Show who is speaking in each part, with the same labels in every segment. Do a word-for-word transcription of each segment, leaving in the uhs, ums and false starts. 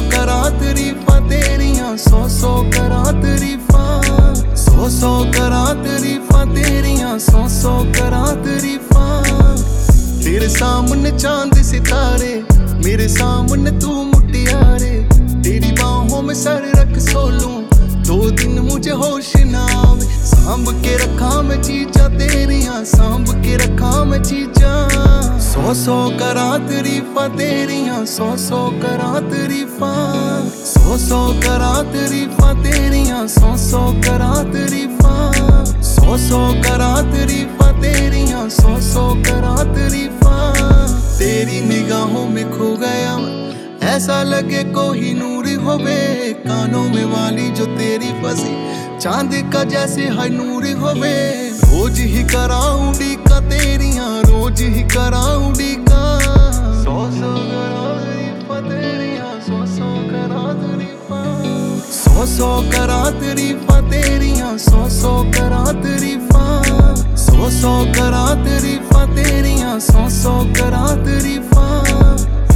Speaker 1: करा तारीफां तेरियां, सौ सौ करा तारीफां, सौ सौ करा तारीफां तेरियां, सौ सौ करा तारीफां। तेरे सामने चांद सितारे, मेरे सामने तू मुटियारे, तेरी बाहों में सर रख सोलूं, दो दिन मुझे होश ना आवे। सांभ के रखा मैं चीज़ां तेरियां, सांभ के रखा मैं चीज़ां। सौ सौ करा तारीफां तेरियां, सौ सौ करा तारीफां, सौ सौ करा तारीफां तेरियां, सौ सौ करा तारीफां, सौ सौ करा तारीफां तेरियां, सौ सौ करा तारीफां। तेरी निगाहों में खो गया मैं, ऐसा लगे कोई नूर होवे, कानों में वाली जो तेरी फंसी, चांद का जैसे है नूर होवे। रोज ही कराऊं डीका तेरियां, रोज ही कराऊं डीका। सौ सौ करा तारीफां तेरियां, सौ सौ करा तारीफां, सौ सौ करा तारीफां तेरियां, सौ सौ करा तारीफां, सौ सौ करा तारीफां तेरियां, सौ सौ करा तारीफां।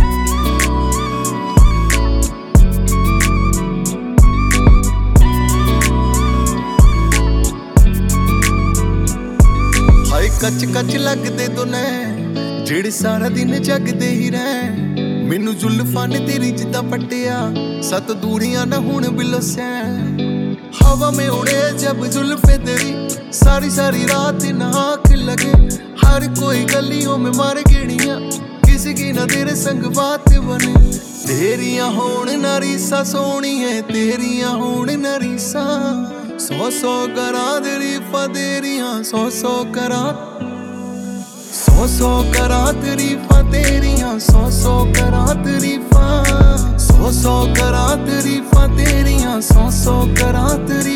Speaker 1: कच कच लगदे तो नै जेड़े सारा दिन जगदे ही रैन, मैनू जुल्फां ने तेरी जिद्दां पट्टिया, सत दूरियां ना हुण बिलो सैन। हवा में उड़े जब जुल्फे तेरी, सारी सारी रात ना आँख लगे, हर कोई गलियों में मारे गेड़ियां, किसी की ना तेरे संग बात बने। तेरियां होण ना रीसां सोहणिए, तेरियां होण ना रीसां। सौ सौ करा तारीफां तेरियां, सौ सौ करा, सौ सौ करा तारीफां तेरियां, सौ सौ करा तारीफां, सौ सौ करा तारीफां तेरियां, सौ सौ करा तारीफां।